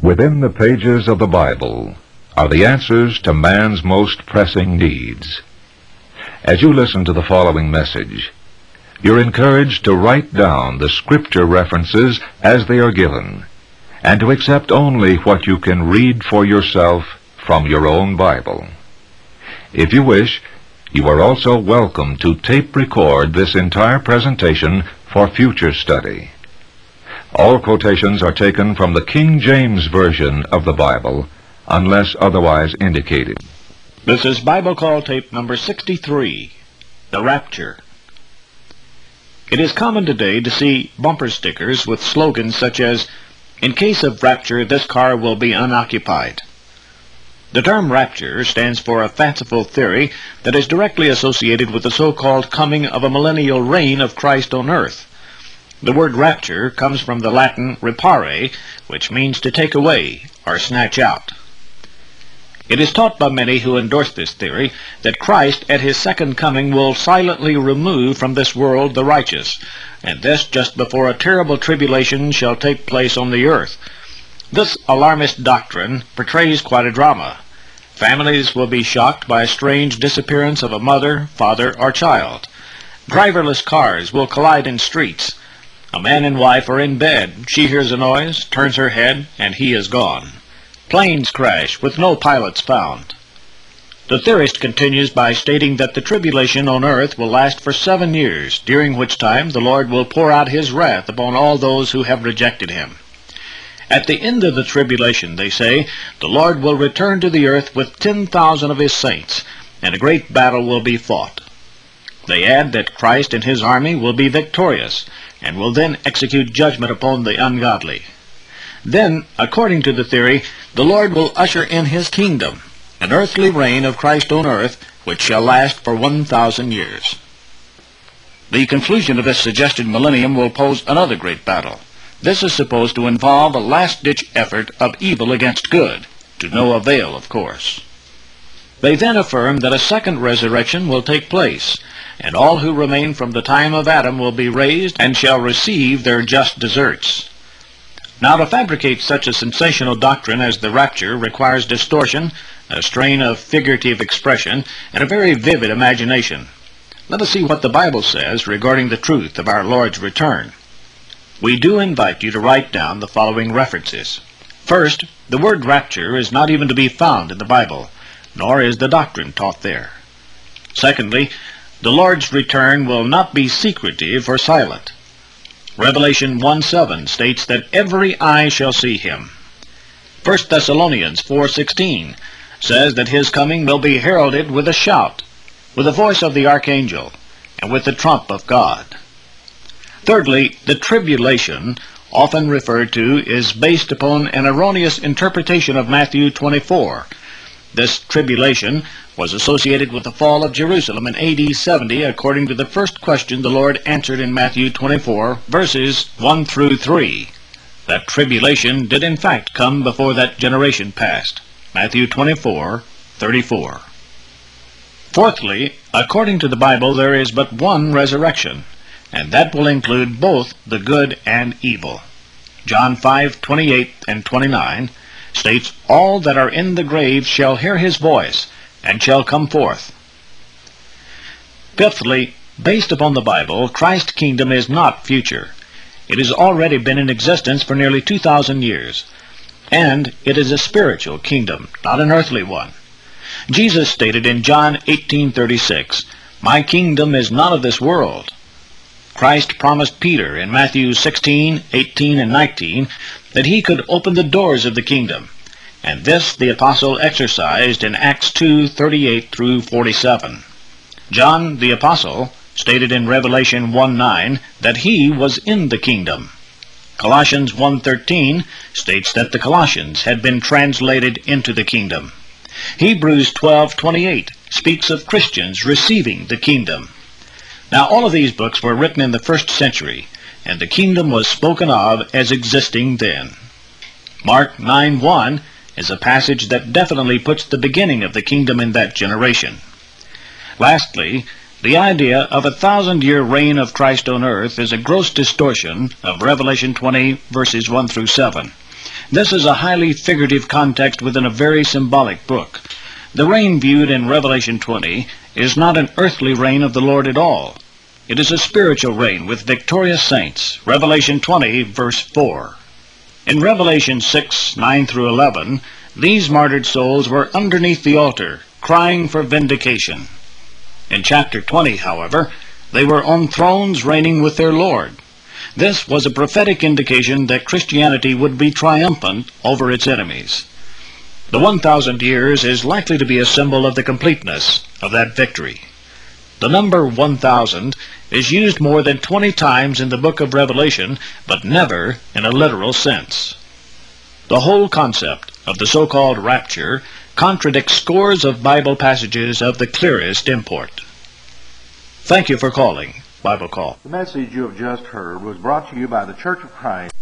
Within the pages of the Bible are the answers to man's most pressing needs. As you listen to the following message, you're encouraged to write down the scripture references as they are given, and to accept only what you can read for yourself from your own Bible. If you wish, you are also welcome to tape record this entire presentation for future study. All quotations are taken from the King James Version of the Bible, unless otherwise indicated. This is Bible Call Tape number 63, The Rapture. It is common today to see bumper stickers with slogans such as, "In case of rapture, this car will be unoccupied." The term rapture stands for a fanciful theory that is directly associated with the so-called coming of a millennial reign of Christ on earth. The word rapture comes from the Latin repare, which means to take away or snatch out. It is taught by many who endorse this theory that Christ at his second coming will silently remove from this world the righteous, and this just before a terrible tribulation shall take place on the earth. This alarmist doctrine portrays quite a drama. Families will be shocked by a strange disappearance of a mother, father, or child. Driverless cars will collide in streets. A man and wife are in bed. She hears a noise, turns her head, and he is gone. Planes crash with no pilots found. The theorist continues by stating that the tribulation on earth will last for 7 years, during which time the Lord will pour out his wrath upon all those who have rejected him. At the end of the tribulation, they say, the Lord will return to the earth with 10,000 of his saints, and a great battle will be fought. They add that Christ and his army will be victorious, and will then execute judgment upon the ungodly. Then, according to the theory, the Lord will usher in his kingdom, an earthly reign of Christ on earth, which shall last for 1,000 years. The conclusion of this suggested millennium will pose another great battle. This is supposed to involve a last-ditch effort of evil against good, to no avail, of course. They then affirm that a second resurrection will take place, and all who remain from the time of Adam will be raised and shall receive their just deserts. Now, to fabricate such a sensational doctrine as the rapture requires distortion, a strain of figurative expression, and a very vivid imagination. Let us see what the Bible says regarding the truth of our Lord's return. We do invite you to write down the following references. First, the word rapture is not even to be found in the Bible, nor is the doctrine taught there. Secondly, the Lord's return will not be secretive or silent. Revelation 1:7 states that every eye shall see him. 1 Thessalonians 4:16 says that his coming will be heralded with a shout, with the voice of the archangel, and with the trump of God. Thirdly, the tribulation, often referred to, is based upon an erroneous interpretation of Matthew 24. This tribulation was associated with the fall of Jerusalem in AD 70, according to the first question the Lord answered in Matthew 24, verses 1 through 3. That tribulation did in fact come before that generation passed. Matthew 24:34. Fourthly, according to the Bible, there is but one resurrection, and that will include both the good and evil. John 5:28 and 29 states, "All that are in the grave shall hear his voice, and shall come forth." Fifthly, based upon the Bible, Christ's kingdom is not future. It has already been in existence for nearly 2,000 years, and it is a spiritual kingdom, not an earthly one. Jesus stated in John 18:36, "My kingdom is not of this world." Christ promised Peter in Matthew 16:18 and 19 that he could open the doors of the kingdom, and this the apostle exercised in Acts 2:38 through 47. John the apostle stated in Revelation 1:9 that he was in the kingdom. Colossians 1:13 states that the Colossians had been translated into the kingdom. Hebrews 12:28 speaks of Christians receiving the kingdom. Now, all of these books were written in the 1st century, and the kingdom was spoken of as existing then. Mark 9:1 is a passage that definitely puts the beginning of the kingdom in that generation. Lastly, the idea of a 1,000-year reign of Christ on earth is a gross distortion of Revelation 20, verses 1 through 7. This is a highly figurative context within a very symbolic book. The reign viewed in Revelation 20 is not an earthly reign of the Lord at all. It is a spiritual reign with victorious saints. Revelation 20, verse 4. In Revelation 6, 9 through 11, these martyred souls were underneath the altar, crying for vindication. In chapter 20, however, they were on thrones reigning with their Lord. This was a prophetic indication that Christianity would be triumphant over its enemies. The 1,000 years is likely to be a symbol of the completeness of that victory. The number 1,000 is used more than 20 times in the book of Revelation, but never in a literal sense. The whole concept of the so-called rapture contradicts scores of Bible passages of the clearest import. Thank you for calling Bible Call. The message you have just heard was brought to you by the Church of Christ.